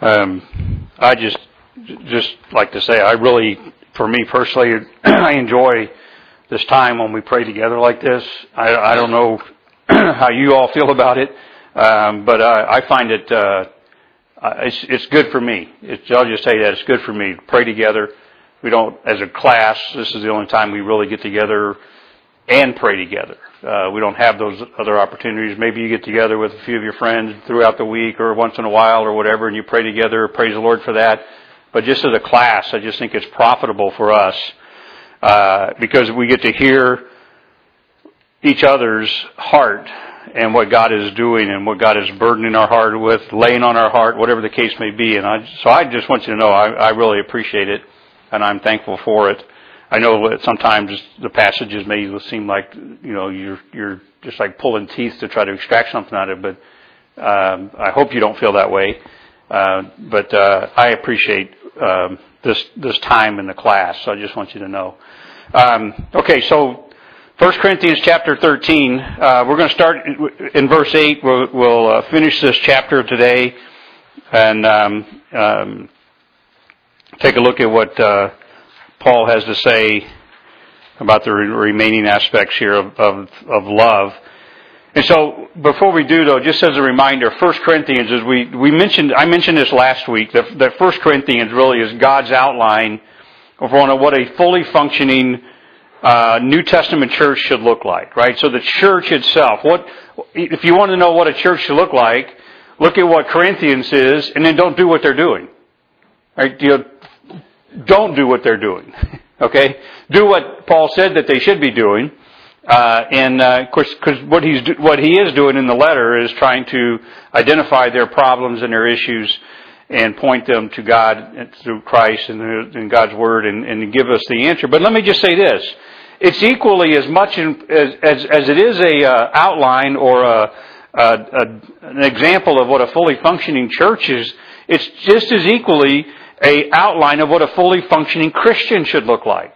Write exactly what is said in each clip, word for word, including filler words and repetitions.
Um, I just just like to say, I really, for me personally, I enjoy this time when we pray together like this. I, I don't know how you all feel about it, um, but I, I find it uh, it's it's good for me. It's, I'll just say that it's good for me to pray together. We don't, as a class, this is the only time we really get together and pray together. Uh, we don't have those other opportunities. Maybe you get together with a few of your friends throughout the week or once in a while or whatever, and you pray together. Praise the Lord for that. But just as a class, I just think it's profitable for us uh, because we get to hear each other's heart and what God is doing and what God is burdening our heart with, laying on our heart, whatever the case may be. And I, so I just want you to know I, I really appreciate it, and I'm thankful for it. I know that sometimes the passages may seem like, you know, you're you're just like pulling teeth to try to extract something out of it, but um, I hope you don't feel that way. Uh, but uh, I appreciate um, this this time in the class, so I just want you to know. Um, okay, so First Corinthians chapter thirteen, uh, we're going to start in verse eight. We'll, we'll uh, finish this chapter today and um, um, take a look at what Uh, Paul has to say about the remaining aspects here of, of, of love. And so, before we do, though, just as a reminder, First Corinthians, as we, we mentioned, I mentioned this last week, that, that First Corinthians really is God's outline of what a fully functioning uh, New Testament church should look like, right? So the church itself, what if you want to know what a church should look like, look at what Corinthians is, and then don't do what they're doing, right? You know, Don't do what they're doing, okay? Do what Paul said that they should be doing, uh, and uh, of course, because what he's do, what he is doing in the letter is trying to identify their problems and their issues, and point them to God through Christ and, and God's Word, and, and give us the answer. But let me just say this: it's equally as much in, as, as as it is a uh, outline or a, a, a an example of what a fully functioning church is. It's just as equally a outline of what a fully functioning Christian should look like.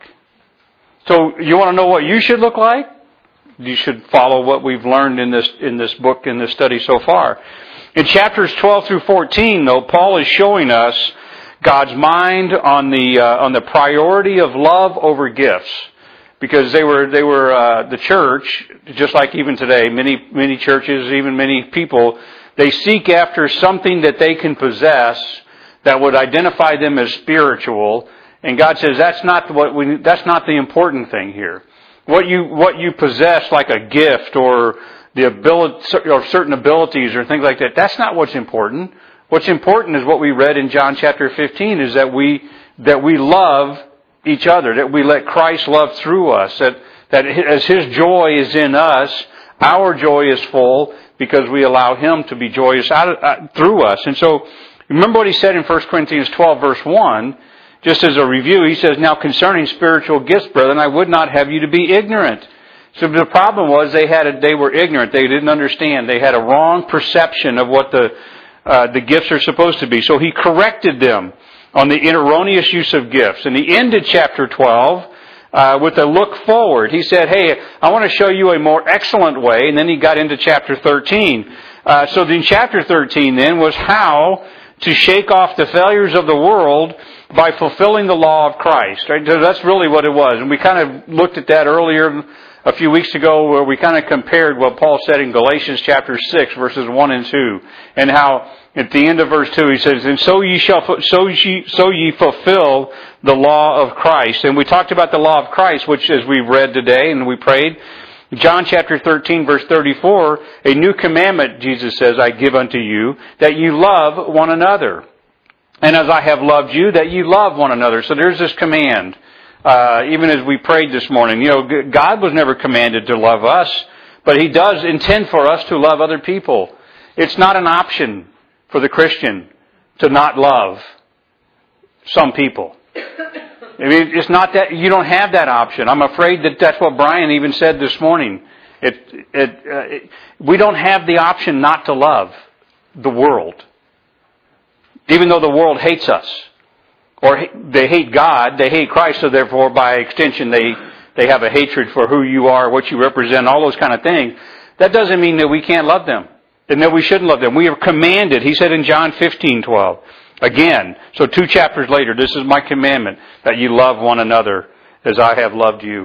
So you want to know what you should look like? You should follow what we've learned in this in this book, in this study so far. In chapters twelve through fourteen, though, Paul is showing us God's mind on the uh, on the priority of love over gifts, because they were they were uh, the church, just like even today, many many churches, even many people, they seek after something that they can possess that would identify them as spiritual, and God says that's not what we. That's not the important thing here. What you what you possess, like a gift or the ability or certain abilities or things like that, that's not what's important. What's important is what we read in John chapter fifteen: is that we that we love each other, that we let Christ love through us, that that as His joy is in us, our joy is full because we allow Him to be joyous out of, uh, through us, and so. Remember what he said in First Corinthians twelve, verse one, just as a review. He says, "Now concerning spiritual gifts, brethren, I would not have you to be ignorant." So the problem was they had a, they were ignorant. They didn't understand. They had a wrong perception of what the uh, the gifts are supposed to be. So he corrected them on the erroneous use of gifts. And he ended chapter twelve uh, with a look forward. He said, "Hey, I want to show you a more excellent way." And then he got into chapter thirteen. Uh, so in chapter thirteen then was how to shake off the failures of the world by fulfilling the law of Christ. Right? So that's really what it was. And we kind of looked at that earlier a few weeks ago, where we kind of compared what Paul said in Galatians chapter six, verses one and two, and how at the end of verse two he says, "And so ye shall so ye so ye fulfill the law of Christ." And we talked about the law of Christ, which, as we read today and we prayed, John chapter thirteen, verse thirty-four, "A new commandment," Jesus says, "I give unto you, that you love one another. And as I have loved you, that you love one another." So there's this command. Uh, even as we prayed this morning, you know, God was never commanded to love us, but He does intend for us to love other people. It's not an option for the Christian to not love some people. I mean, it's not that you don't have that option. I'm afraid that that's what Brian even said this morning. It, it, uh, it, we don't have the option not to love the world, even though the world hates us, or they hate God, they hate Christ. So therefore, by extension, they they have a hatred for who you are, what you represent, all those kind of things. That doesn't mean that we can't love them, and that we shouldn't love them. We are commanded. He said in John fifteen twelve, Again, so two chapters later, this is my commandment, that you love one another as I have loved you.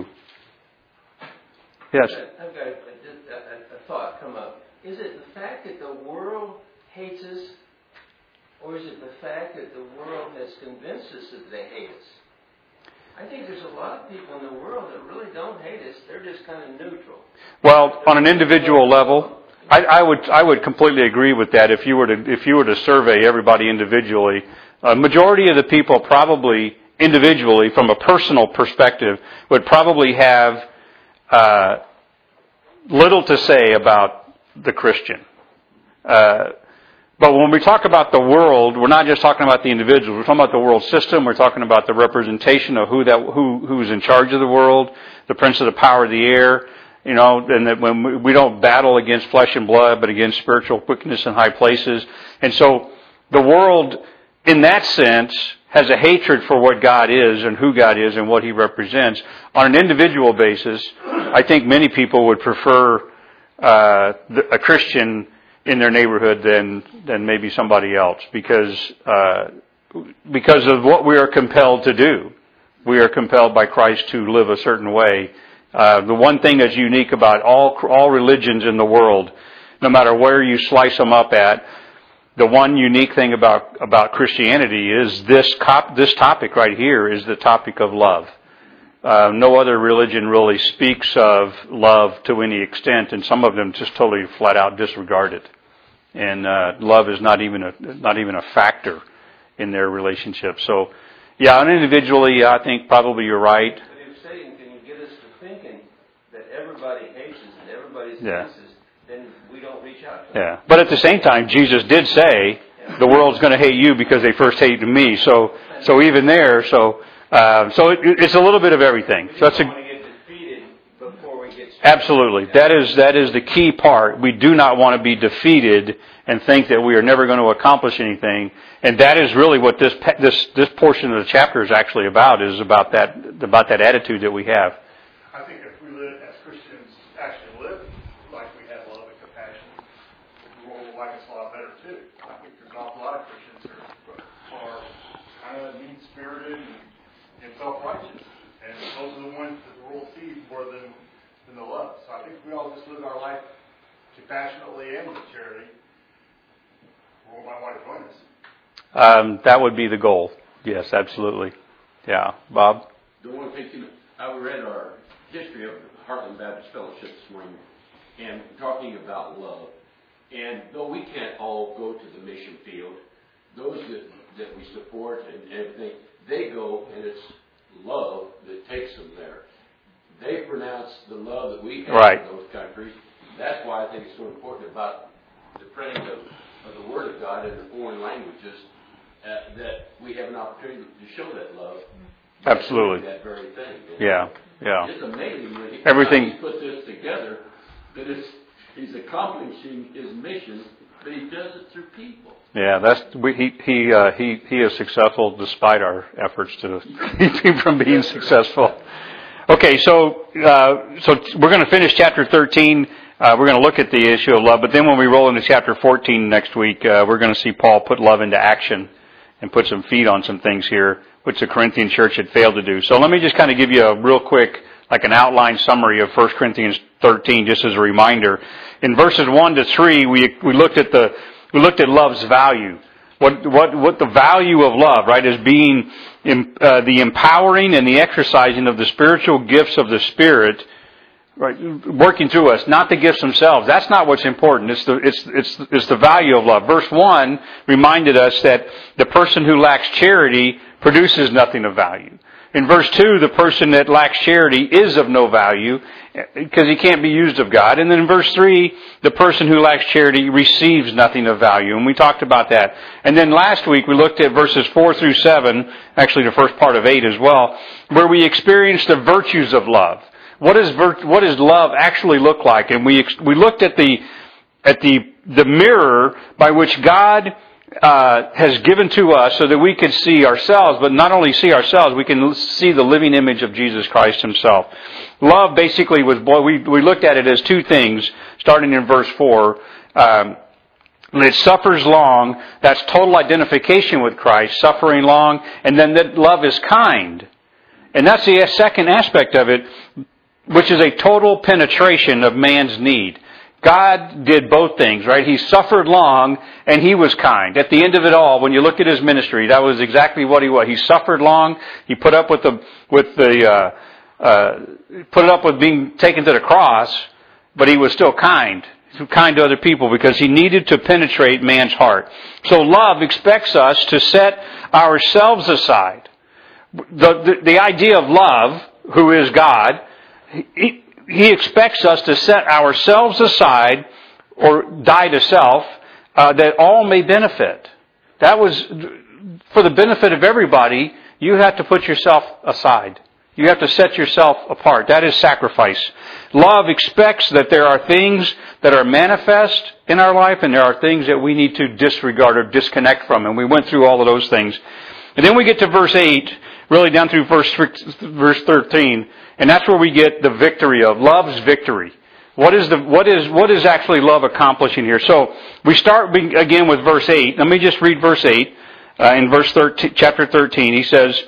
Yes? I've got a, a, a thought come up. Is it the fact that the world hates us, or is it the fact that the world has convinced us that they hate us? I think there's a lot of people in the world that really don't hate us. They're just kind of neutral. Well, on an individual level, I, I would I would completely agree with that. If you were to if you were to survey everybody individually, a majority of the people probably individually, from a personal perspective, would probably have uh, little to say about the Christian. Uh, But when we talk about the world, we're not just talking about the individual. We're talking about the world system. We're talking about the representation of who that who who's in charge of the world, the prince of the power of the air. You know, and that when we, we don't battle against flesh and blood, but against spiritual wickedness in high places. And so, the world, in that sense, has a hatred for what God is and who God is and what He represents. On an individual basis, I think many people would prefer uh, a Christian in their neighborhood than than maybe somebody else, because uh, because of what we are compelled to do. We are compelled by Christ to live a certain way. Uh, the one thing that's unique about all all religions in the world, no matter where you slice them up at, the one unique thing about about Christianity is this cop, this topic right here is the topic of love. Uh, no other religion really speaks of love to any extent, and some of them just totally flat out disregard it. And uh, love is not even a not even a factor in their relationship. So, yeah, and individually, I think probably you're right. But if Satan can get us to thinking that everybody hates us and everybody's Yeah. against us, then we don't reach out to them. Yeah, but at the same time, Jesus did say Yeah. the world's going to hate you because they first hated me. So, so even there, so uh, so it, it's a little bit of everything. So that's a. Absolutely. That is that is the key part. We do not want to be defeated and think that we are never going to accomplish anything. And that is really what this this this portion of the chapter is actually about, is about that about that attitude that we have. I think if we live as Christians actually live like we have love and compassion, the world will like us a lot better too. I think there's an awful lot of Christians who are, are kind of mean-spirited and, and self-righteous. And those are the ones that the world sees more than than the love. So I think if we all just live our life compassionately and with charity, the world might want to join us. Um, that would be the goal. Yes, absolutely. Yeah. Bob? The one thing, you know, I read our history of Heartland Baptist Fellowship this morning and talking about love. And though we can't all go to the mission field, those that, that we support and everything, they go, and it's love that takes them there. They pronounce the love that we have right. in those countries. That's why I think it's so important about the printing of, of the Word of God in the foreign languages, uh, that we have an opportunity to show that love. Absolutely. That very thing. Yeah, yeah. It's amazing when he, Everything. he put this together, that it's, he's accomplishing his mission, but he does it through people. Yeah, that's we, he he uh, he he is successful despite our efforts to keep him from being successful. Okay, so uh, so we're going to finish chapter thirteen. Uh, we're going to look at the issue of love, but then when we roll into chapter fourteen next week, uh, we're going to see Paul put love into action and put some feet on some things here, which the Corinthian church had failed to do. So let me just kind of give you a real quick, like an outline summary of First Corinthians thirteen, just as a reminder. In verses one to three, we we looked at the we looked at love's value. What what what the value of love, right, is being uh, the empowering and the exercising of the spiritual gifts of the Spirit, right, working through us, not the gifts themselves. That's not what's important. It's the it's it's it's the value of love. Verse one reminded us that the person who lacks charity produces nothing of value. In verse two, the person that lacks charity is of no value because he can't be used of God. And then in verse three, the person who lacks charity receives nothing of value. And we talked about that. And then last week we looked at verses four through seven, actually the first part of eight as well, where we experienced the virtues of love. What is vir- what does love actually look like? And we ex- we looked at the at the the mirror by which God Uh, has given to us so that we could see ourselves, but not only see ourselves, we can see the living image of Jesus Christ Himself. Love basically was, boy, we, we looked at it as two things, starting in verse four. Um, It suffers long. That's total identification with Christ, suffering long. And then that love is kind. And that's the second aspect of it, which is a total penetration of man's need. God did both things, right? He suffered long and He was kind. At the end of it all, when you look at His ministry, that was exactly what He was. He suffered long. He put up with the, with the, uh, uh, put up with being taken to the cross, but He was still kind. kind to other people because He needed to penetrate man's heart. So love expects us to set ourselves aside. The, the, the idea of love, who is God, he, he expects us to set ourselves aside or die to self uh, that all may benefit. That was, for the benefit of everybody, you have to put yourself aside. You have to set yourself apart. That is sacrifice. Love expects that there are things that are manifest in our life and there are things that we need to disregard or disconnect from. And we went through all of those things. And then we get to verse eight, really down through verse verse thirteen, and that's where we get the victory of love's victory. What is the what is what is actually love accomplishing here? So we start again with verse eight. Let me just read verse eight. Uh, in verse thirteen, chapter thirteen, he says,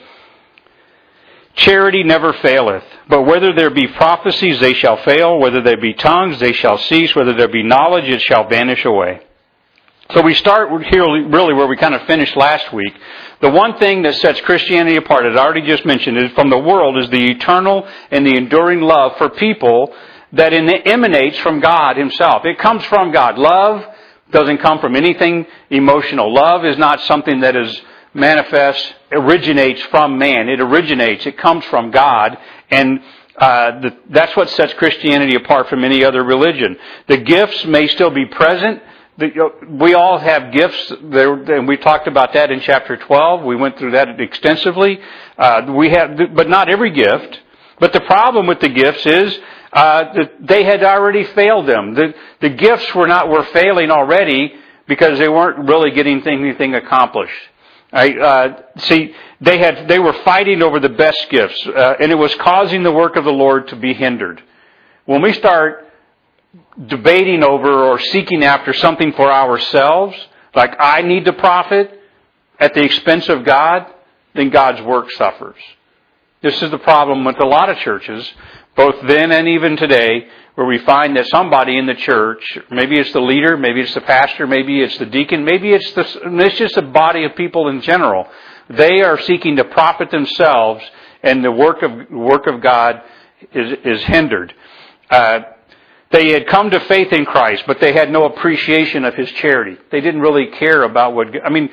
"Charity never faileth, but whether there be prophecies, they shall fail. Whether there be tongues, they shall cease. Whether there be knowledge, it shall vanish away." So we start here really where we kind of finished last week. The one thing that sets Christianity apart, as I already just mentioned, is from the world, is the eternal and the enduring love for people that emanates from God Himself. It comes from God. Love doesn't come from anything emotional. Love is not something that is manifest, originates from man. It originates, it comes from God, and uh, the, that's what sets Christianity apart from any other religion. The gifts may still be present. The, we all have gifts, there, and we talked about that in chapter twelve. We went through that extensively. Uh, we have, but not every gift. But the problem with the gifts is uh, that they had already failed them. The, the gifts were not were failing already because they weren't really getting anything accomplished. I, uh, see, they had, they were fighting over the best gifts, uh, and it was causing the work of the Lord to be hindered. When we start debating over or seeking after something for ourselves, like I need to profit at the expense of God, then God's work suffers. This is the problem with a lot of churches, both then and even today, where we find that somebody in the church, maybe it's the leader, maybe it's the pastor, maybe it's the deacon, maybe it's the, it's just a body of people in general. They are seeking to profit themselves, and the work of work of God is, is hindered. Uh, they had come to faith in Christ, but they had no appreciation of His charity. They didn't really care about what. I mean,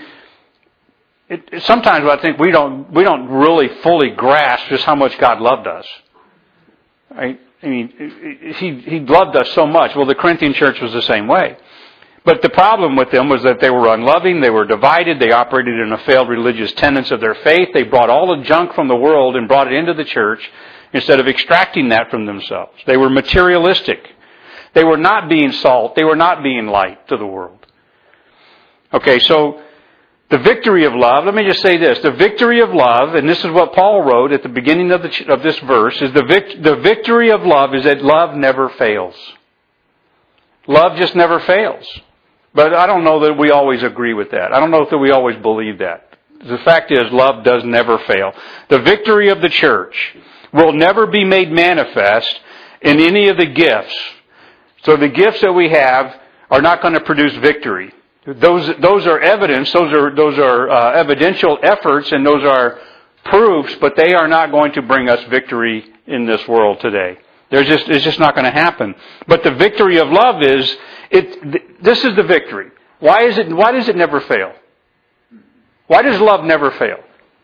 it, sometimes I think we don't we don't really fully grasp just how much God loved us. Right? I mean, he, he loved us so much. Well, the Corinthian church was the same way. But the problem with them was that they were unloving, they were divided, they operated in a failed religious tenets of their faith. They brought all the junk from the world and brought it into the church instead of extracting that from themselves. They were materialistic. They were not being salt. They were not being light to the world. Okay, so the victory of love, let me just say this. The victory of love, and this is what Paul wrote at the beginning of, the, of this verse, is the, vic, the victory of love is that love never fails. Love just never fails. But I don't know that we always agree with that. I don't know that we always believe that. The fact is, love does never fail. The victory of the church will never be made manifest in any of the gifts. So the gifts that we have are not going to produce victory. Those those are evidence, those are those are uh, evidential efforts, and those are proofs, but they are not going to bring us victory in this world today. There's just it's just not going to happen. But the victory of love is it. This is the victory. Why is it? Why does it never fail? Why does love never fail?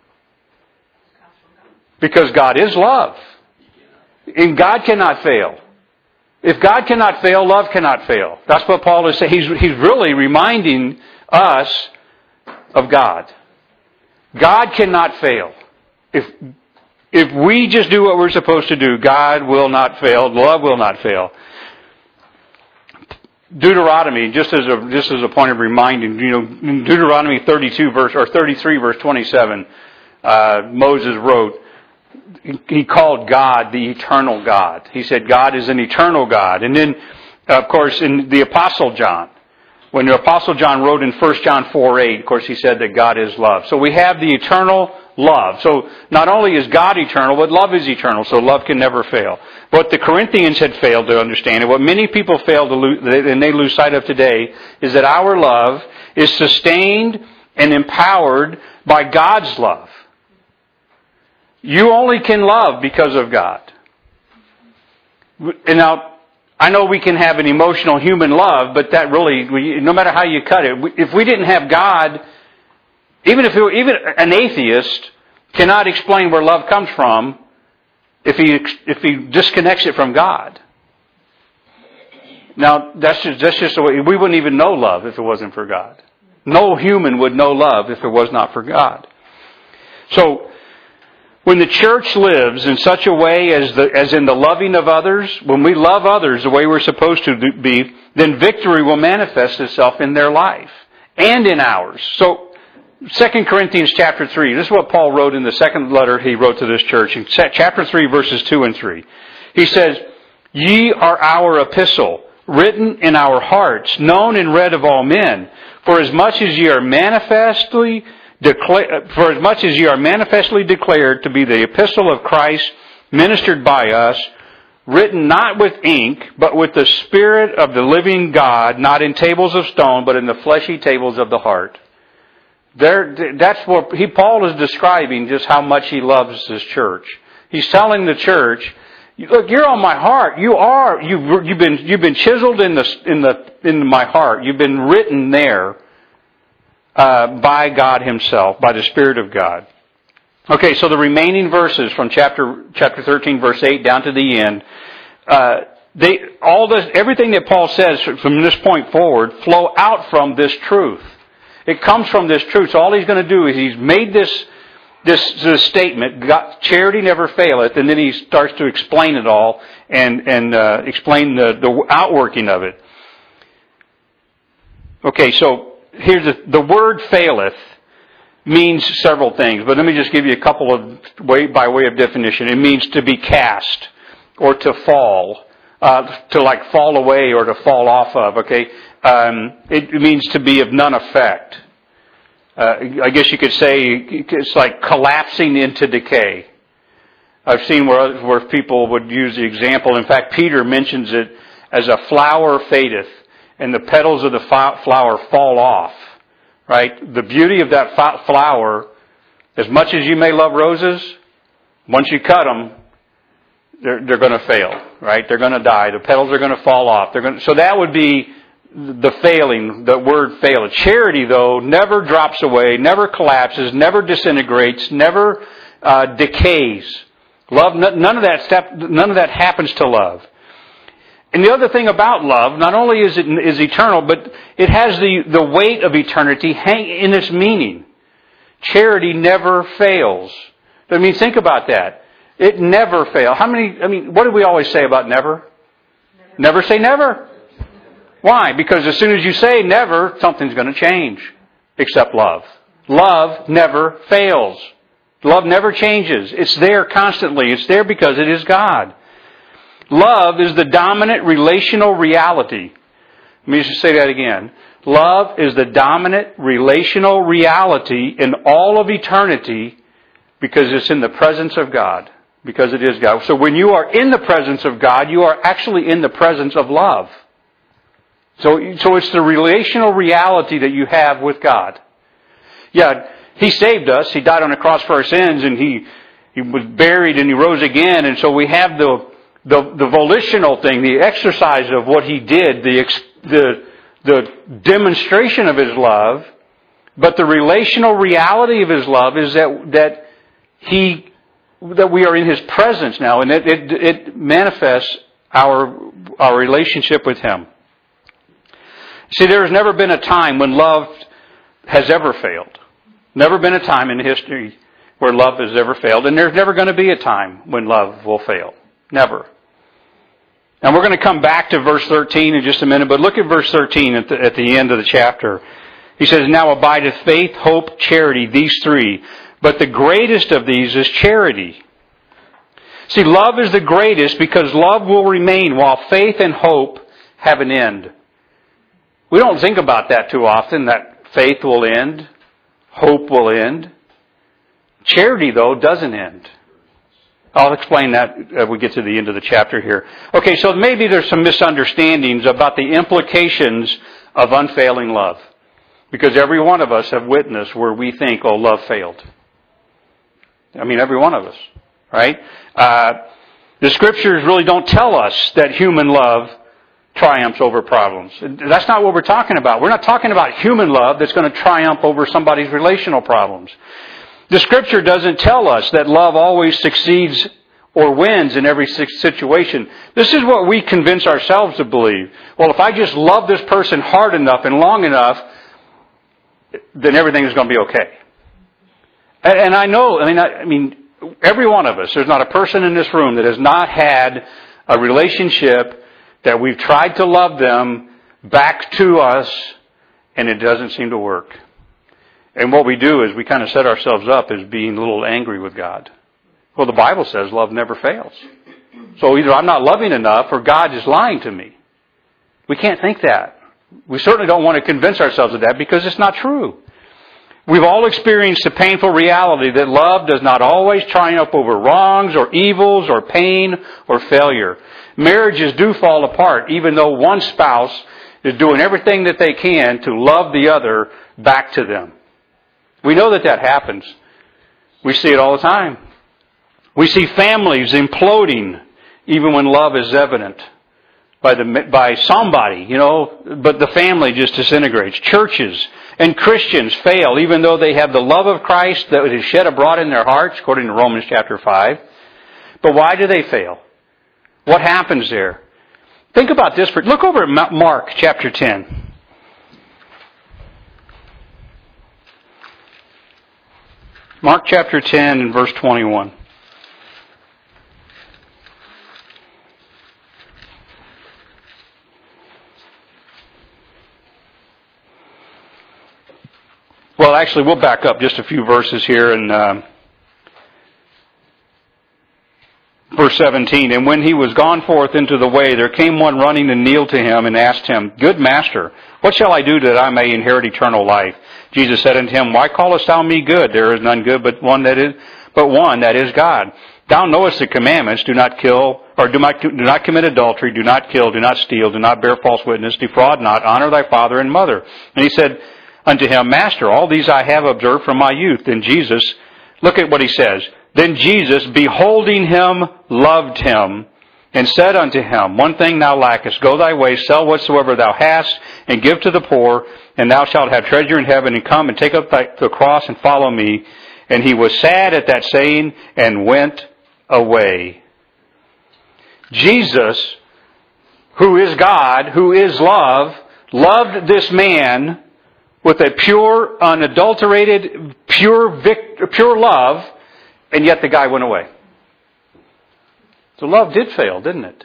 Because God is love, and God cannot fail. If God cannot fail, love cannot fail. That's what Paul is saying. He's, he's really reminding us of God. God cannot fail. If, if we just do what we're supposed to do, God will not fail. Love will not fail. Deuteronomy, just as a, just as a point of reminding, you know, in Deuteronomy thirty-two verse, or thirty-three verse twenty-seven, uh, Moses wrote, he called God the eternal God. He said God is an eternal God. And then, of course, in the Apostle John, when the Apostle John wrote in First John four eight, of course, he said that God is love. So we have the eternal love. So not only is God eternal, but love is eternal, so love can never fail. What the Corinthians had failed to understand, and what many people fail to lose, and they lose sight of today, is that our love is sustained and empowered by God's love. You only can love because of God. And now, I know we can have an emotional human love, but that really, no matter how you cut it, if we didn't have God, even if it, even an atheist cannot explain where love comes from if he if he disconnects it from God. Now, that's just, that's just the way, we wouldn't even know love if it wasn't for God. No human would know love if it was not for God. So, when the church lives in such a way as the, as in the loving of others, when we love others the way we're supposed to be, then victory will manifest itself in their life and in ours. So, Second Corinthians chapter three, this is what Paul wrote in the second letter he wrote to this church, in chapter three, verses two and three. He says, "Ye are our epistle, written in our hearts, known and read of all men. For as much as ye are manifestly declare, for as much as ye are manifestly declared to be the epistle of Christ, ministered by us, written not with ink, but with the Spirit of the living God, not in tables of stone, but in the fleshy tables of the heart." There, that's what he, Paul is describing just how much he loves his church. He's telling the church, "Look, you're on my heart. You are. You've, you've been you've been chiseled in the in the in my heart. You've been written there uh, by God Himself, by the Spirit of God." Okay, so the remaining verses from chapter chapter thirteen, verse eight, down to the end, uh, they all this everything that Paul says from this point forward flow out from this truth. It comes from this truth. So all he's going to do is he's made this this, this statement, God, charity never faileth, and then he starts to explain it all and and uh, explain the, the outworking of it. Okay, so here's the, the word faileth means several things, but let me just give you a couple of way by way of definition. It means to be cast or to fall, uh, to like fall away or to fall off of. Okay. Um, it means to be of none effect. Uh, I guess you could say it's like collapsing into decay. I've seen where where people would use the example. In fact, Peter mentions it as a flower fadeth, and the petals of the flower fall off. Right? The beauty of that flower, as much as you may love roses, once you cut them, they're they're going to fail. Right? They're going to die. The petals are going to fall off. They're going to, so that would be the failing, the word fail. Charity, though, never drops away, never collapses, never disintegrates, never uh, decays. Love, none of that step, none of that happens to love. And the other thing about love, not only is it is eternal, but it has the, the weight of eternity hang in its meaning. Charity never fails. I mean, think about that. It never fails. How many? I mean, what do we always say about never? Never, never say never. Why? Because as soon as you say never, something's going to change. Except love. Love never fails. Love never changes. It's there constantly. It's there because it is God. Love is the dominant relational reality. Let me just say that again. Love is the dominant relational reality in all of eternity because it's in the presence of God. Because it is God. So when you are in the presence of God, you are actually in the presence of love. So, so it's the relational reality that you have with God. Yeah, He saved us. He died on the cross for our sins, and He He was buried, and He rose again. And so we have the the, the volitional thing, the exercise of what He did, the the the demonstration of His love. But the relational reality of His love is that that He that we are in His presence now, and it it, it manifests our our relationship with Him. See, there has never been a time when love has ever failed. Never been a time in history where love has ever failed. And there's never going to be a time when love will fail. Never. And we're going to come back to verse thirteen in just a minute. But look at verse thirteen at the, at the end of the chapter. He says, "Now abideth faith, hope, charity, these three. But the greatest of these is charity." See, love is the greatest because love will remain while faith and hope have an end. We don't think about that too often, that faith will end, hope will end. Charity, though, doesn't end. I'll explain that as we get to the end of the chapter here. Okay, so maybe there's some misunderstandings about the implications of unfailing love. Because every one of us have witnessed where we think, oh, love failed. I mean, every one of us, right? Uh, the Scriptures really don't tell us that human love triumphs over problems. That's not what we're talking about. We're not talking about human love that's going to triumph over somebody's relational problems. The Scripture doesn't tell us that love always succeeds or wins in every situation. This is what we convince ourselves to believe. Well, if I just love this person hard enough and long enough, then everything is going to be okay. And I know, I mean, I mean, every one of us, there's not a person in this room that has not had a relationship that we've tried to love them back to us and it doesn't seem to work. And what we do is we kind of set ourselves up as being a little angry with God. Well, the Bible says love never fails. So either I'm not loving enough or God is lying to me. We can't think that. We certainly don't want to convince ourselves of that because it's not true. We've all experienced the painful reality that love does not always triumph over wrongs or evils or pain or failure. Marriages do fall apart even though one spouse is doing everything that they can to love the other back to them. We know that that happens. We see it all the time. We see families imploding even when love is evident by the by somebody, you know, but the family just disintegrates. Churches and Christians fail even though they have the love of Christ that is shed abroad in their hearts, according to Romans chapter five. But why do they fail? What happens there? Think about this. Look over at Mark chapter ten. Mark chapter ten and verse twenty-one. Well, actually, we'll back up just a few verses here in uh, verse seventeen. And when he was gone forth into the way, there came one running and kneeled to him and asked him, Good master, what shall I do that I may inherit eternal life? Jesus said unto him, Why callest thou me good? There is none good but one that is, but one that is God. Thou knowest the commandments: do not kill, or do not, do not commit adultery, do not kill, do not steal, do not bear false witness, defraud not, honor thy father and mother. And he said unto him, Master, all these I have observed from my youth. Then Jesus, look at what he says. Then Jesus, beholding him, loved him, and said unto him, One thing thou lackest, go thy way, sell whatsoever thou hast, and give to the poor, and thou shalt have treasure in heaven, and come and take up thy, the cross and follow me. And he was sad at that saying, and went away. Jesus, who is God, who is love, loved this man with a pure, unadulterated, pure, vic- pure love, and yet the guy went away. So love did fail, didn't it?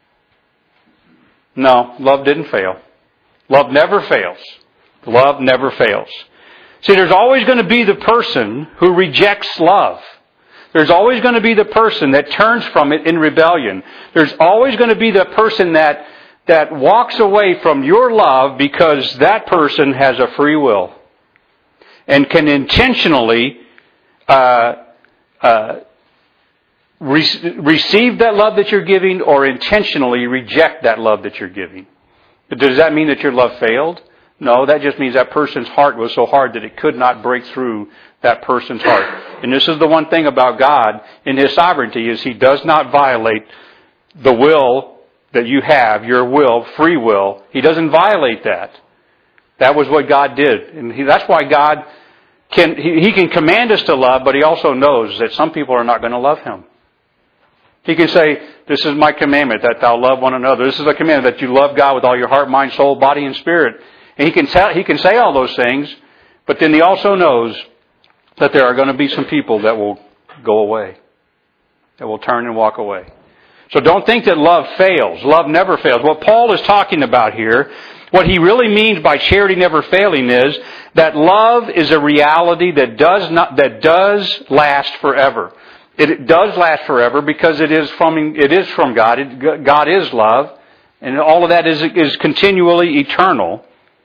No, love didn't fail. Love never fails. Love never fails. See, there's always going to be the person who rejects love. There's always going to be the person that turns from it in rebellion. There's always going to be the person that that walks away from your love because that person has a free will and can intentionally uh, uh, re- receive that love that you're giving or intentionally reject that love that you're giving. But does that mean that your love failed? No, that just means that person's heart was so hard that it could not break through that person's heart. And this is the one thing about God in His sovereignty is He does not violate the will that you have, your will, free will. He doesn't violate that. That was what God did. And he, that's why God can, he, he can command us to love, but He also knows that some people are not going to love Him. He can say, this is my commandment, that thou love one another. This is a commandment that you love God with all your heart, mind, soul, body, and spirit. And He can tell, He can say all those things, but then He also knows that there are going to be some people that will go away, that will turn and walk away. So don't think that love fails. Love never fails. What Paul is talking about here, what he really means by charity never failing is that love is a reality that does not, that does last forever. It does last forever because it is from, it is from God. It, God is love, and all of that is, is continually eternal.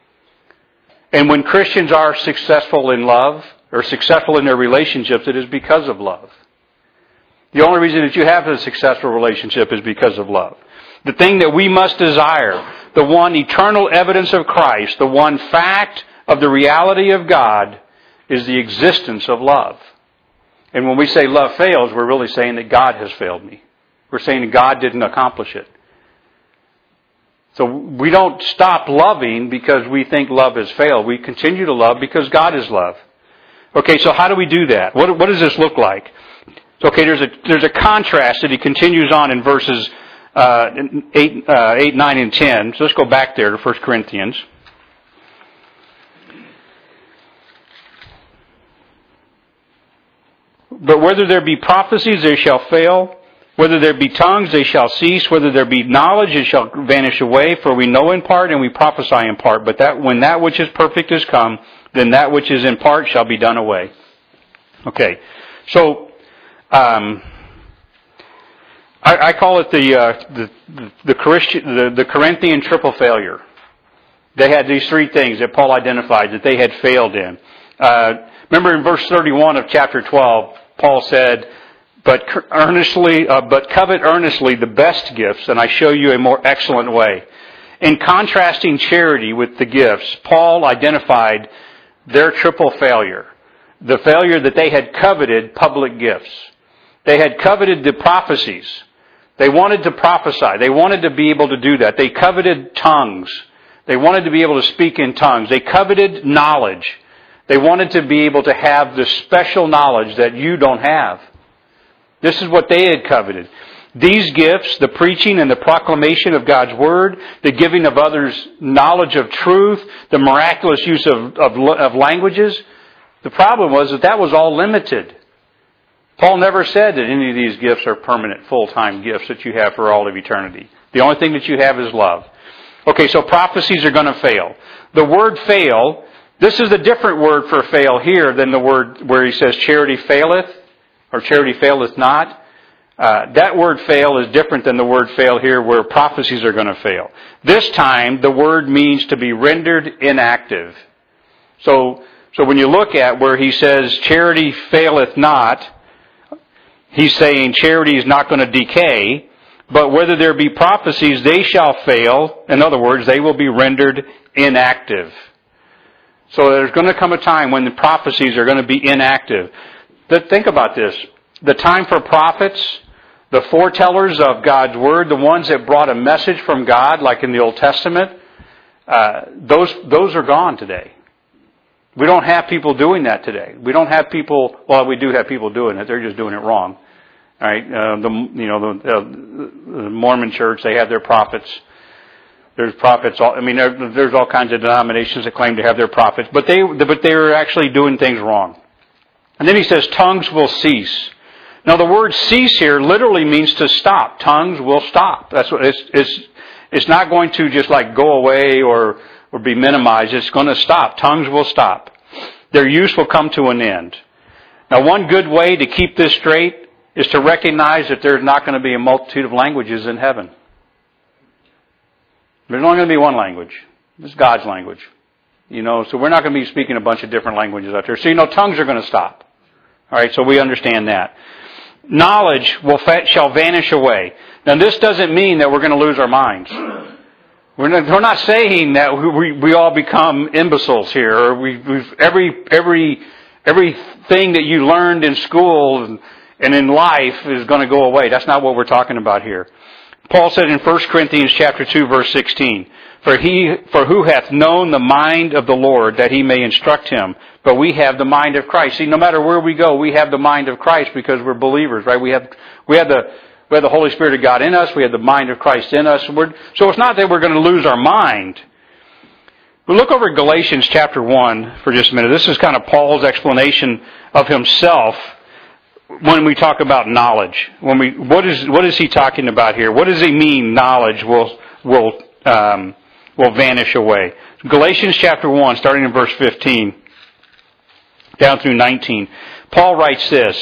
And when Christians are successful in love, or successful in their relationships, it is because of love. The only reason that you have a successful relationship is because of love. The thing that we must desire, the one eternal evidence of Christ, the one fact of the reality of God, is the existence of love. And when we say love fails, we're really saying that God has failed me. We're saying that God didn't accomplish it. So we don't stop loving because we think love has failed. We continue to love because God is love. Okay, so how do we do that? What, what does this look like? Okay, there's a there's a contrast that he continues on in verses uh, eight, uh, eight, nine, and ten. So let's go back there to First Corinthians. But whether there be prophecies, they shall fail. Whether there be tongues, they shall cease. Whether there be knowledge, it shall vanish away. For we know in part, and we prophesy in part. But that when that which is perfect is come, then that which is in part shall be done away. Okay, so um, I, I call it the uh, the the, the, Christian, the the Corinthian triple failure. They had these three things that Paul identified that they had failed in. Uh, remember in verse thirty-one of chapter twelve, Paul said, "But earnestly, uh, but covet earnestly the best gifts, and I show you a more excellent way." In contrasting charity with the gifts, Paul identified their triple failure. The failure that they had coveted public gifts. They had coveted the prophecies. They wanted to prophesy. They wanted to be able to do that. They coveted tongues. They wanted to be able to speak in tongues. They coveted knowledge. They wanted to be able to have the special knowledge that you don't have. This is what they had coveted. These gifts, the preaching and the proclamation of God's Word, the giving of others knowledge of truth, the miraculous use of, of, of languages, the problem was that that was all limited. Paul never said that any of these gifts are permanent, full-time gifts that you have for all of eternity. The only thing that you have is love. Okay, so prophecies are going to fail. The word fail, this is a different word for fail here than the word where he says charity faileth, or charity faileth not. Uh, that word fail is different than the word fail here where prophecies are going to fail. This time, the word means to be rendered inactive. So, so when you look at where he says charity faileth not, he's saying charity is not going to decay, but whether there be prophecies, they shall fail. In other words, they will be rendered inactive. So there's going to come a time when the prophecies are going to be inactive. But think about this. The time for prophets, the foretellers of God's Word, the ones that brought a message from God, like in the Old Testament, uh, those those are gone today. We don't have people doing that today. We don't have people, well, we do have people doing it. They're just doing it wrong. All right, uh, the you know the, uh, the Mormon Church, they have their prophets. There's prophets. All, I mean, there, there's all kinds of denominations that claim to have their prophets, but they but they're actually doing things wrong. And then he says, tongues will cease. Now, the word cease here literally means to stop. Tongues will stop. That's what it's. It's, it's not going to just like go away or or be minimized. It's going to stop. Tongues will stop. Their use will come to an end. Now, one good way to keep this straight is to recognize that there's not going to be a multitude of languages in heaven. There's only going to be one language. It's God's language. You know, so we're not going to be speaking a bunch of different languages out there. So, you know, tongues are going to stop. All right, so we understand that. Knowledge will shall vanish away. Now, this doesn't mean that we're going to lose our minds. We're not, we're not saying that we, we all become imbeciles here, or we, we've every every everything that you learned in school and, and in life is going to go away. That's not what we're talking about here. Paul said in First Corinthians chapter two, verse sixteen, "For he, for who hath known the mind of the Lord, that he may instruct him? But we have the mind of Christ." See, no matter where we go, we have the mind of Christ because we're believers, right? We have we have the we have the Holy Spirit of God in us. We have the mind of Christ in us. We're, so it's not that we're going to lose our mind. But look over at Galatians chapter one for just a minute. This is kind of Paul's explanation of himself when we talk about knowledge. When we what is what is he talking about here? What does he mean? Knowledge will will um, will vanish away. Galatians chapter one, starting in verse fifteen, down through nineteen. Paul writes this: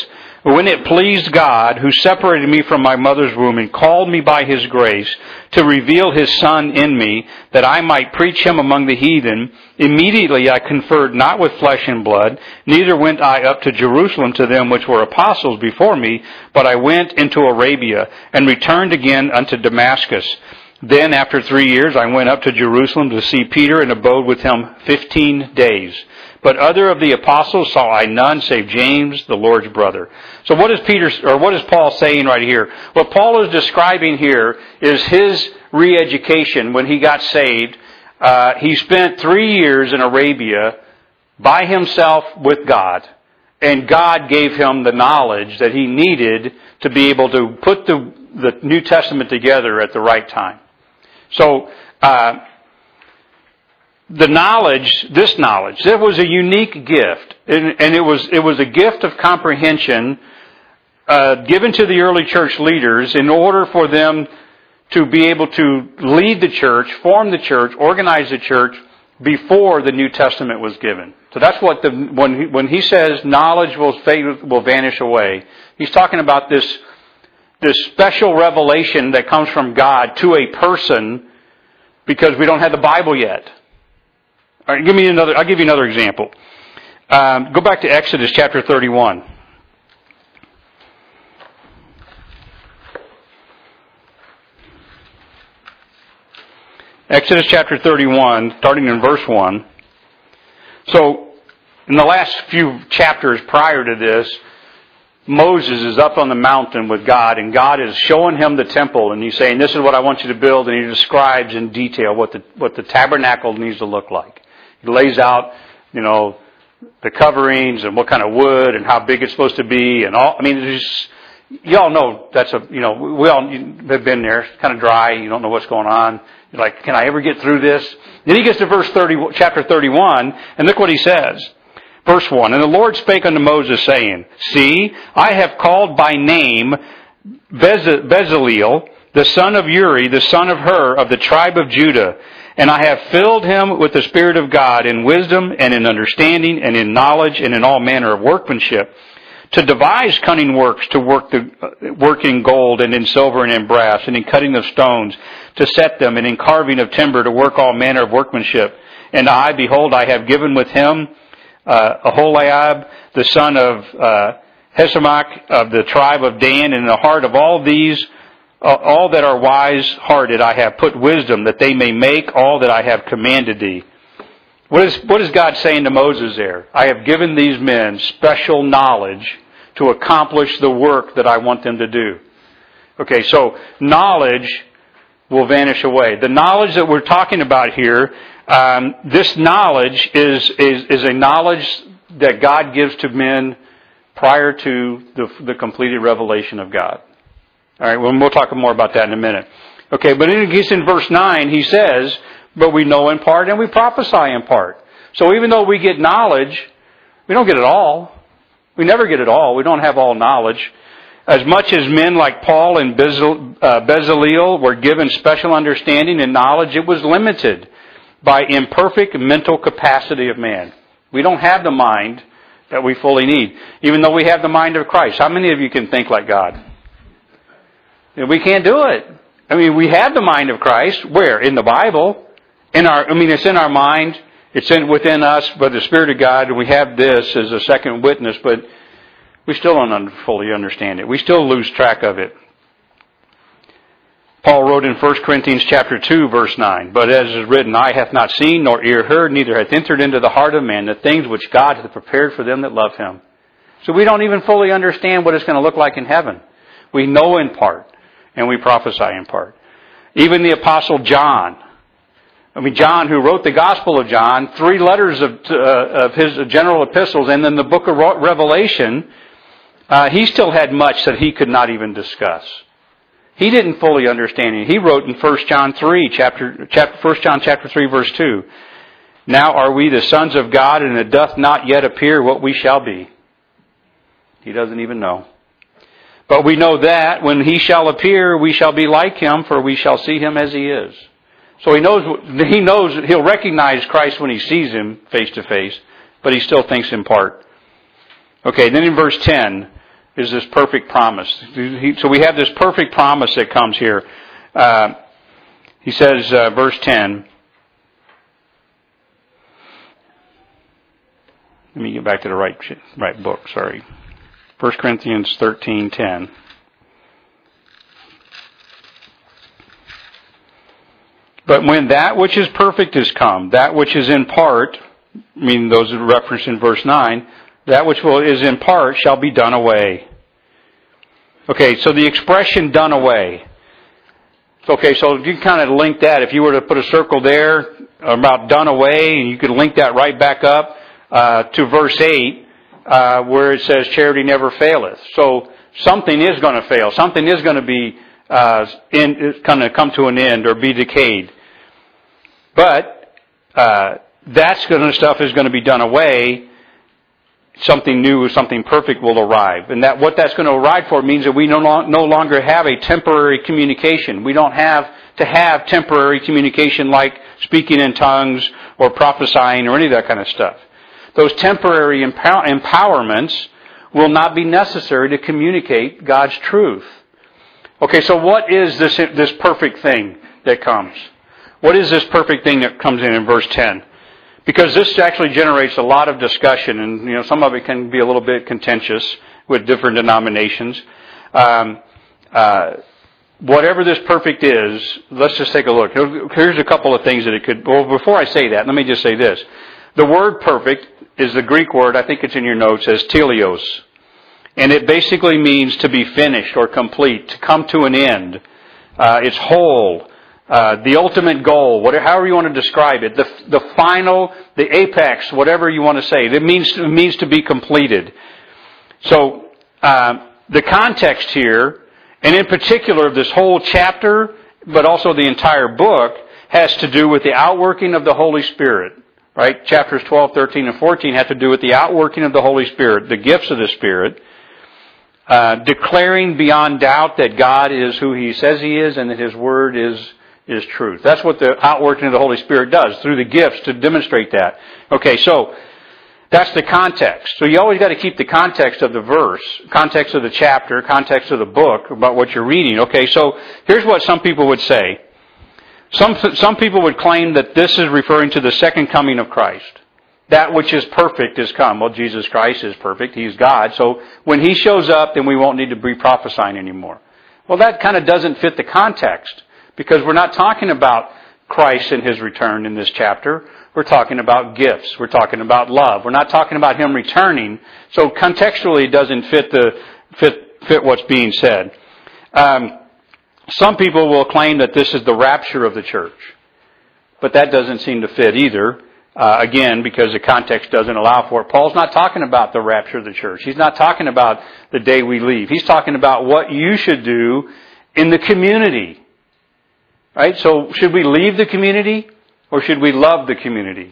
But when it pleased God, who separated me from my mother's womb and called me by His grace to reveal His Son in me, that I might preach Him among the heathen, immediately I conferred not with flesh and blood, neither went I up to Jerusalem to them which were apostles before me, but I went into Arabia, and returned again unto Damascus. Then after three years I went up to Jerusalem to see Peter, and abode with him fifteen days. But other of the apostles saw I none save James, the Lord's brother. So what is Peter, or what is Paul saying right here? What Paul is describing here is his re-education when he got saved. Uh, he spent three years in Arabia by himself with God. And God gave him the knowledge that he needed to be able to put the, the New Testament together at the right time. So, uh, The knowledge, this knowledge, it was a unique gift, and, and it was it was a gift of comprehension uh, given to the early church leaders in order for them to be able to lead the church, form the church, organize the church before the New Testament was given. So that's what the when he, when he says knowledge will fade, will vanish away, he's talking about this this special revelation that comes from God to a person because we don't have the Bible yet. All right, give me another. I'll give you another example. Um, go back to Exodus chapter thirty-one. Exodus chapter thirty-one, starting in verse one. So, in the last few chapters prior to this, Moses is up on the mountain with God, and God is showing him the temple, and he's saying, "This is what I want you to build," and he describes in detail what the what the tabernacle needs to look like. He lays out, you know, the coverings and what kind of wood and how big it's supposed to be and all. I mean, it's just, you all know that's a, you know, we all have been there. It's kind of dry. You don't know what's going on. You're like, can I ever get through this? Then he gets to verse thirty, chapter thirty-one, and look what he says. Verse one, "And the Lord spake unto Moses, saying, See, I have called by name Bez- Bezaleel, the son of Uri, the son of Hur, of the tribe of Judah. And I have filled him with the Spirit of God in wisdom and in understanding and in knowledge and in all manner of workmanship, to devise cunning works, to work the uh, work in gold and in silver and in brass and in cutting of stones, to set them, and in carving of timber, to work all manner of workmanship. And I, behold, I have given with him uh, Aholiab, the son of uh, Hesamach, of the tribe of Dan, and in the heart of all these Uh, all that are wise-hearted I have put wisdom, that they may make all that I have commanded thee." What is, what is God saying to Moses there? I have given these men special knowledge to accomplish the work that I want them to do. Okay, so knowledge will vanish away. The knowledge that we're talking about here, um, this knowledge is, is, is a knowledge that God gives to men prior to the, the completed revelation of God. All right, well, we'll talk more about that in a minute. Okay, but in case in verse nine, he says, "But we know in part and we prophesy in part." So even though we get knowledge, we don't get it all. We never get it all. We don't have all knowledge. As much as men like Paul and Bezaleel were given special understanding and knowledge, it was limited by imperfect mental capacity of man. We don't have the mind that we fully need, even though we have the mind of Christ. How many of you can think like God? We can't do it. I mean, we have the mind of Christ. Where? In the Bible. In our, I mean, it's in our mind. It's in within us by the Spirit of God. And we have this as a second witness, but we still don't fully understand it. We still lose track of it. Paul wrote in First Corinthians chapter two, verse nine, "But as is written, eye hath not seen, nor ear heard, neither hath entered into the heart of man the things which God hath prepared for them that love him." So we don't even fully understand what it's going to look like in heaven. We know in part. And we prophesy in part. Even the Apostle John. I mean, John, who wrote the Gospel of John, three letters of, uh, of his general epistles, and then the book of Revelation, uh, he still had much that he could not even discuss. He didn't fully understand it. He wrote in First John three, chapter, chapter, First John chapter three, verse two, "Now are we the sons of God, and it doth not yet appear what we shall be." He doesn't even know. "But we know that when he shall appear, we shall be like him, for we shall see him as he is." So he knows, he knows he'll recognize Christ when he sees him face to face, but he still thinks in part. Okay, then in verse ten, is this perfect promise. So we have this perfect promise that comes here. Uh, he says, uh, verse ten. Let me get back to the right right book, sorry. First Corinthians thirteen ten. But when that which is perfect is come, that which is in part, meaning those are referenced in verse nine, that which will, is in part shall be done away. Okay, so the expression done away. Okay, so you can kind of link that. If you were to put a circle there about done away, and you could link that right back up uh, to verse eight, uh, where it says charity never faileth. So something is going to fail. Something is going to be uh, in, kind of come to an end or be decayed. But uh, that kind of stuff is going to be done away. Something new, something perfect will arrive. And that what that's going to arrive for means that we no, lo- no longer have a temporary communication. We don't have to have temporary communication like speaking in tongues or prophesying or any of that kind of stuff. Those temporary empower- empowerments will not be necessary to communicate God's truth. Okay, so what is this, this perfect thing that comes? What is this perfect thing that comes in in verse ten? Because this actually generates a lot of discussion, and you know some of it can be a little bit contentious with different denominations. Um, uh, whatever this perfect is, let's just take a look. Here's a couple of things that it could... Well, before I say that, let me just say this. The word perfect is the Greek word, I think it's in your notes, as teleos. And it basically means to be finished or complete, to come to an end. Uh, it's whole. Uh, the ultimate goal, whatever, however you want to describe it, the the final, the apex, whatever you want to say, it means it means to be completed. So uh, the context here, and in particular this whole chapter, but also the entire book, has to do with the outworking of the Holy Spirit. Right? Chapters twelve, thirteen, and fourteen have to do with the outworking of the Holy Spirit, the gifts of the Spirit, uh, declaring beyond doubt that God is who He says He is, and that His Word is. is truth. That's what the outworking of the Holy Spirit does, through the gifts to demonstrate that. Okay, so that's the context. So you always got to keep the context of the verse, context of the chapter, context of the book about what you're reading. Okay, so here's what some people would say. Some some people would claim that this is referring to the second coming of Christ. That which is perfect is come. Well, Jesus Christ is perfect. He's God. So when He shows up, then we won't need to be prophesying anymore. Well, that kind of doesn't fit the context. Because we're not talking about Christ and His return in this chapter. We're talking about gifts. We're talking about love. We're not talking about Him returning. So contextually it doesn't fit the fit fit what's being said. Um, some people will claim that this is the rapture of the church. But that doesn't seem to fit either. Uh, again, because the context doesn't allow for it. Paul's not talking about the rapture of the church. He's not talking about the day we leave. He's talking about what you should do in the community. Right? So should we leave the community or should we love the community?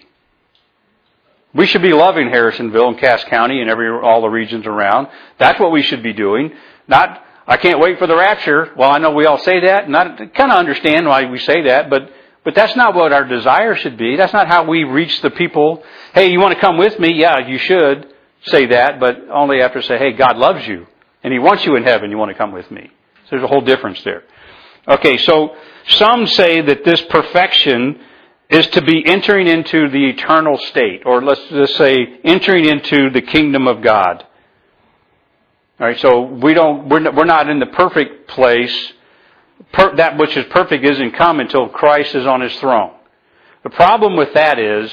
We should be loving Harrisonville and Cass County and every all the regions around. That's what we should be doing. Not, I can't wait for the rapture. Well, I know we all say that, and I kind of understand why we say that, but but that's not what our desire should be. That's not how we reach the people. Hey, you want to come with me? Yeah, you should say that, but only after say, hey, God loves you and He wants you in heaven. You want to come with me. So there's a whole difference there. Okay, so some say that this perfection is to be entering into the eternal state, or let's just say entering into the kingdom of God. All right, so we don't, we're not, we're not in the perfect place. Per, that which is perfect isn't come until Christ is on His throne. The problem with that is,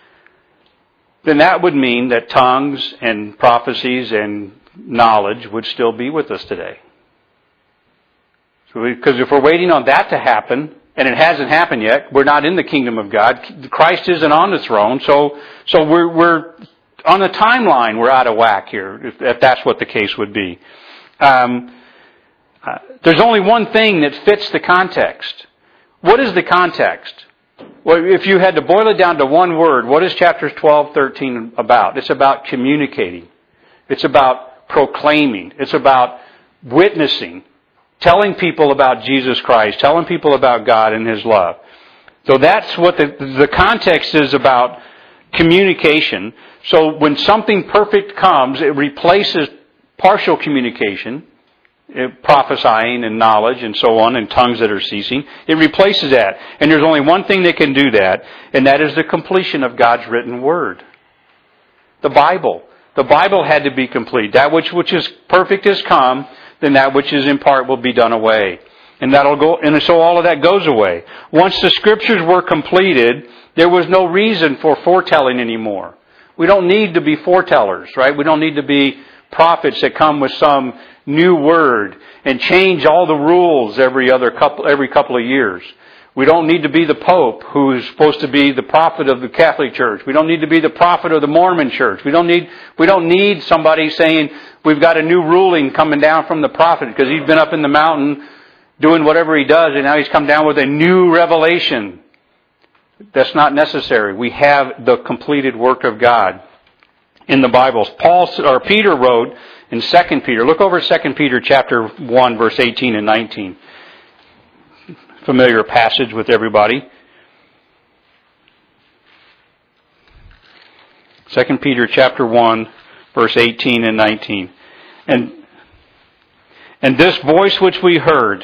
then that would mean that tongues and prophecies and knowledge would still be with us today. Because if we're waiting on that to happen, and it hasn't happened yet, we're not in the kingdom of God. Christ isn't on the throne, so so we're we're on the timeline. We're out of whack here, if, if that's what the case would be. Um, uh, there's only one thing that fits the context. What is the context? Well, if you had to boil it down to one word, what is chapters twelve, thirteen about? It's about communicating. It's about proclaiming. It's about witnessing. Telling people about Jesus Christ, telling people about God and His love. So that's what the, the context is about, communication. So when something perfect comes, it replaces partial communication, prophesying and knowledge and so on, and tongues that are ceasing. It replaces that. And there's only one thing that can do that, and that is the completion of God's written word. The Bible. The Bible had to be complete. That which which is perfect is come, then that which is in part will be done away. And that'll go, and so all of that goes away. Once the Scriptures were completed, there was no reason for foretelling anymore. We don't need to be foretellers, right? We don't need to be prophets that come with some new word and change all the rules every other couple, every couple of years. We don't need to be the Pope who is supposed to be the prophet of the Catholic Church. We don't need to be the prophet of the Mormon Church. We don't need, we don't need somebody saying we've got a new ruling coming down from the prophet because he's been up in the mountain doing whatever he does and now he's come down with a new revelation. That's not necessary. We have the completed work of God in the Bible. Paul or Peter wrote in Second Peter. Look over at Second Peter chapter one, verse eighteen and nineteen. Familiar passage with everybody. Second Peter chapter one, verse eighteen and nineteen. And and this voice which we heard,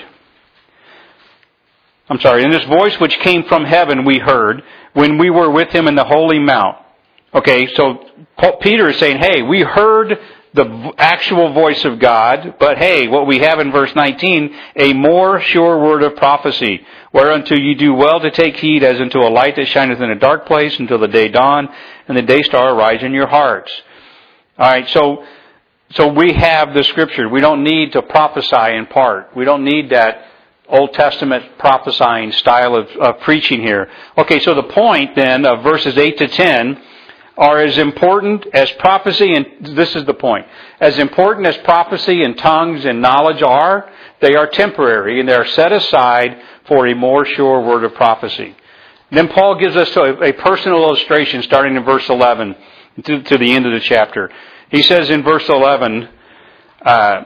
I'm sorry, and this voice which came from heaven we heard when we were with him in the holy mount. Okay, so Peter is saying, hey, we heard the actual voice of God, but hey, what we have in verse nineteen, a more sure word of prophecy, whereunto ye do well to take heed as unto a light that shineth in a dark place until the day dawn and the day star arise in your hearts. Alright, so so we have the Scripture. We don't need to prophesy in part. We don't need that Old Testament prophesying style of, of preaching here. Okay, so the point then of verses eight to ten are as important as prophecy, and this is the point, as important as prophecy and tongues and knowledge are, they are temporary and they are set aside for a more sure word of prophecy. Then Paul gives us a, a personal illustration starting in verse eleven to, to the end of the chapter. He says in verse eleven, uh,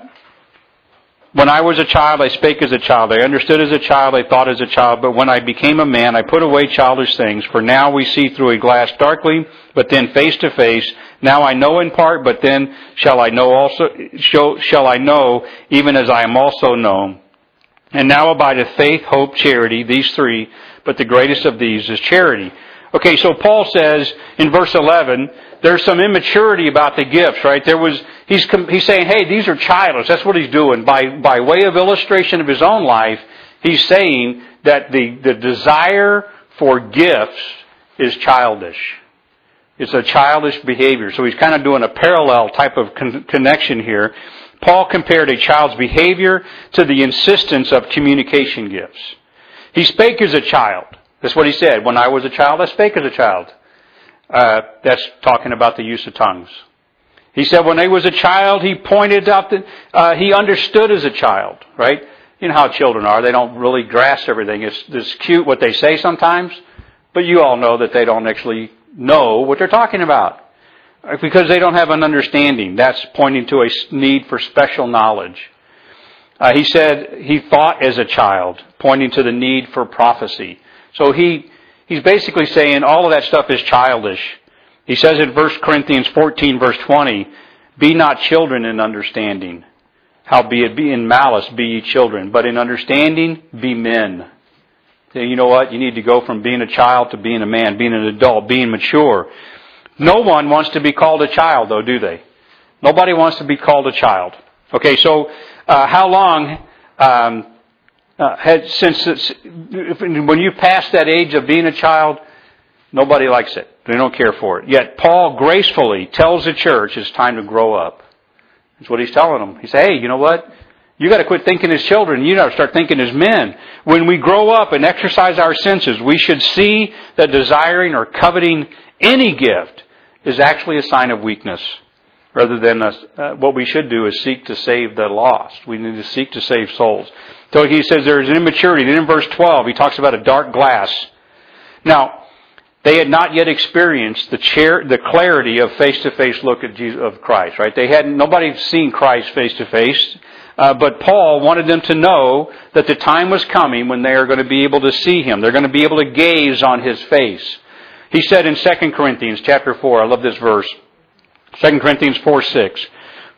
when I was a child, I spake as a child. I understood as a child. I thought as a child. But when I became a man, I put away childish things. For now we see through a glass darkly, but then face to face. Now I know in part, but then shall I know also, shall I know even as I am also known. And now abideth faith, hope, charity, these three, but the greatest of these is charity. Okay, so Paul says in verse eleven, there's some immaturity about the gifts, right? There was, he's, he's saying, hey, these are childish. That's what he's doing. By, by way of illustration of his own life, he's saying that the, the desire for gifts is childish. It's a childish behavior. So he's kind of doing a parallel type of con- connection here. Paul compared a child's behavior to the insistence of communication gifts. He spake as a child. That's what he said. When I was a child, I spake as a child. Uh, that's talking about the use of tongues. He said when he was a child, he pointed out that uh, he understood as a child, right? You know how children are. They don't really grasp everything. It's, it's cute what they say sometimes, but you all know that they don't actually know what they're talking about because they don't have an understanding. That's pointing to a need for special knowledge. Uh, he said he thought as a child, pointing to the need for prophecy. So he he's basically saying all of that stuff is childish. He says in First Corinthians fourteen, verse twenty, be not children in understanding. Howbeit be in malice be ye children, but in understanding be men. So you know what? You need to go from being a child to being a man, being an adult, being mature. No one wants to be called a child, though, do they? Nobody wants to be called a child. Okay, so uh, how long... Um, Uh, had, since it's, when you pass that age of being a child, nobody likes it. They don't care for it. Yet Paul gracefully tells the church it's time to grow up. That's what he's telling them. He says, hey, you know what? You got to quit thinking as children. You got to start thinking as men. When we grow up and exercise our senses, we should see that desiring or coveting any gift is actually a sign of weakness. Rather than a, uh, what we should do is seek to save the lost. We need to seek to save souls. So he says there is an immaturity. Then in verse twelve, he talks about a dark glass. Now, they had not yet experienced the, chair, the clarity of face-to-face look at Jesus, of Christ, right? They hadn't, nobody had seen Christ face-to-face. Uh, but Paul wanted them to know that the time was coming when they are going to be able to see Him. They're going to be able to gaze on His face. He said in Second Corinthians chapter four, I love this verse. Second Corinthians four six.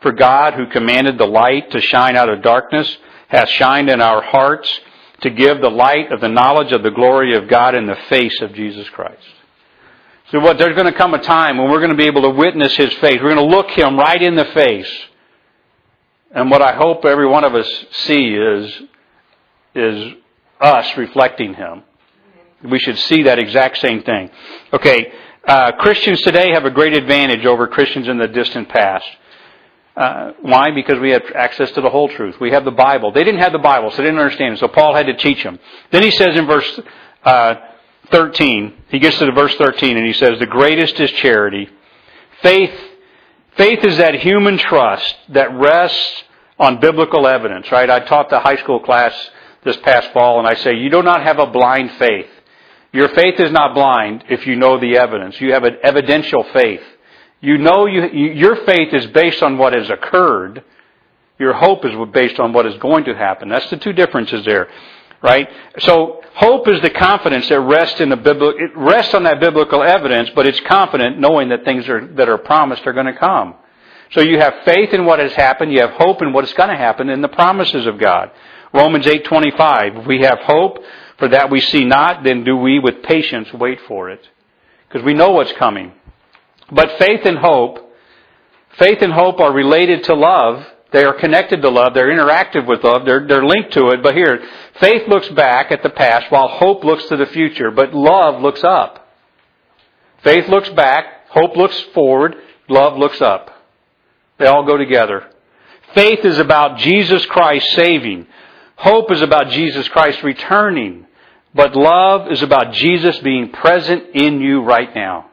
For God, who commanded the light to shine out of darkness, hath shined in our hearts to give the light of the knowledge of the glory of God in the face of Jesus Christ. So what, there's going to come a time when we're going to be able to witness His face. We're going to look Him right in the face. And what I hope every one of us see is, is us reflecting Him. We should see that exact same thing. Okay, uh, Christians today have a great advantage over Christians in the distant past. Uh, why? Because we have access to the whole truth. We have the Bible. They didn't have the Bible, so they didn't understand it. So Paul had to teach them. Then he says in verse uh, thirteen, he gets to the verse thirteen, and he says, the greatest is charity. Faith, faith is that human trust that rests on biblical evidence, right? I taught the high school class this past fall, and I say, you do not have a blind faith. Your faith is not blind if you know the evidence. You have an evidential faith. You know you, you, your faith is based on what has occurred. Your hope is based on what is going to happen. That's the two differences there, right? So hope is the confidence that rests in the biblical. It rests on that biblical evidence, but it's confident knowing that things are, that are promised are going to come. So you have faith in what has happened. You have hope in what is going to happen in the promises of God. Romans eight twenty-five. If we have hope for that we see not, then do we with patience wait for it, because we know what's coming. But faith and hope, faith and hope are related to love. They are connected to love. They're interactive with love. They're, they're linked to it. But here, faith looks back at the past while hope looks to the future. But love looks up. Faith looks back. Hope looks forward. Love looks up. They all go together. Faith is about Jesus Christ saving. Hope is about Jesus Christ returning. But love is about Jesus being present in you right now.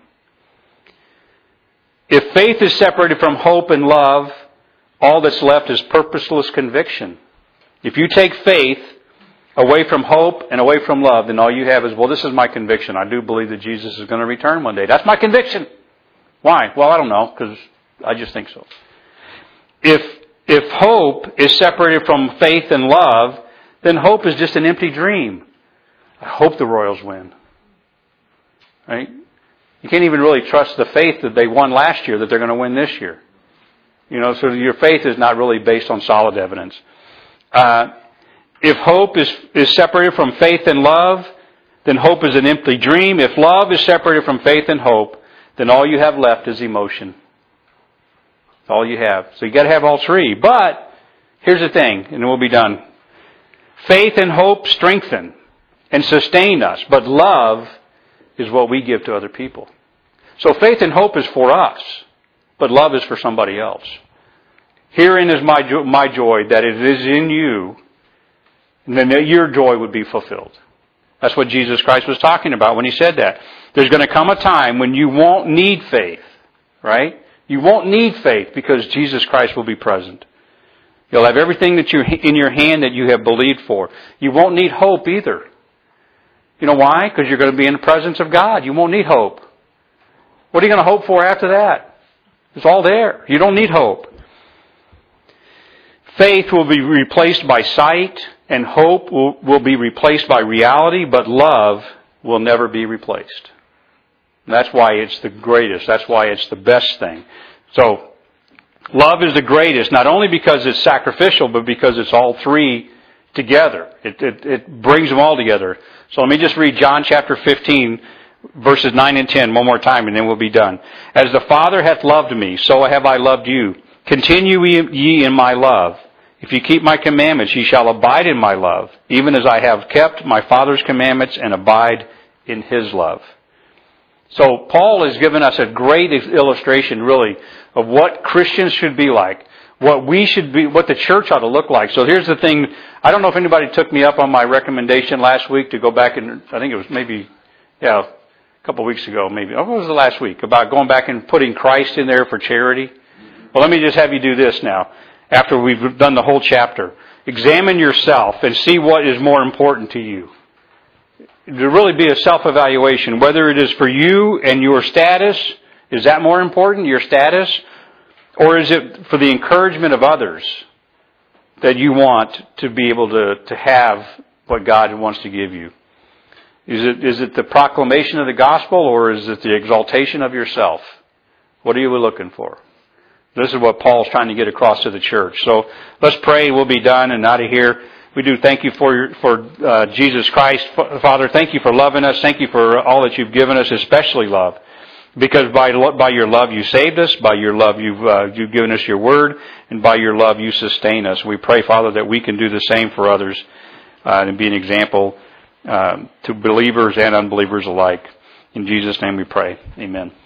If faith is separated from hope and love, all that's left is purposeless conviction. If you take faith away from hope and away from love, then all you have is, well, this is my conviction. I do believe that Jesus is going to return one day. That's my conviction. Why? Well, I don't know, because I just think so. If, if hope is separated from faith and love, then hope is just an empty dream. I hope the Royals win. Right? You can't even really trust the faith that they won last year that they're going to win this year. You know, so your faith is not really based on solid evidence. Uh, if hope is, is separated from faith and love, then hope is an empty dream. If love is separated from faith and hope, then all you have left is emotion. That's all you have. So you got to have all three. But here's the thing, and we'll be done. Faith and hope strengthen and sustain us, but love is what we give to other people. So faith and hope is for us, but love is for somebody else. Herein is my jo- my joy, that it is in you, and then your joy would be fulfilled. That's what Jesus Christ was talking about when He said that. There's going to come a time when you won't need faith, right? You won't need faith because Jesus Christ will be present. You'll have everything that you in your hand that you have believed for. You won't need hope either. You know why? Because you're going to be in the presence of God. You won't need hope. What are you going to hope for after that? It's all there. You don't need hope. Faith will be replaced by sight, and hope will, will be replaced by reality, but love will never be replaced. And that's why it's the greatest. That's why it's the best thing. So, love is the greatest, not only because it's sacrificial, but because it's all three together. It, it, it brings them all together. So let me just read John chapter fifteen, verses nine and ten one more time, and then we'll be done. As the Father hath loved me, so have I loved you. Continue ye in my love. If you keep my commandments, ye shall abide in my love, even as I have kept my Father's commandments and abide in His love. So Paul has given us a great illustration, really, of what Christians should be like, what we should be, what the church ought to look like. So here's the thing. I don't know if anybody took me up on my recommendation last week to go back and, I think it was maybe, yeah, a couple of weeks ago, maybe. Oh, what was the last week? About going back and putting Christ in there for charity. Well, let me just have you do this now. After we've done the whole chapter, examine yourself and see what is more important to you. To really be a self-evaluation, whether it is for you and your status, is that more important, your status? Or is it for the encouragement of others that you want to be able to, to have what God wants to give you? Is it, is it the proclamation of the gospel, or is it the exaltation of yourself? What are you looking for? This is what Paul's trying to get across to the church. So let's pray. We'll be done and out of here. We do thank you for your, for uh, Jesus Christ. Father, thank you for loving us. Thank you for all that you've given us, especially love. Because by by your love you saved us, by your love you've uh, you've given us your word, and by your love you sustain us. We pray, Father, that we can do the same for others uh, and be an example uh, to believers and unbelievers alike. In Jesus' name we pray. Amen.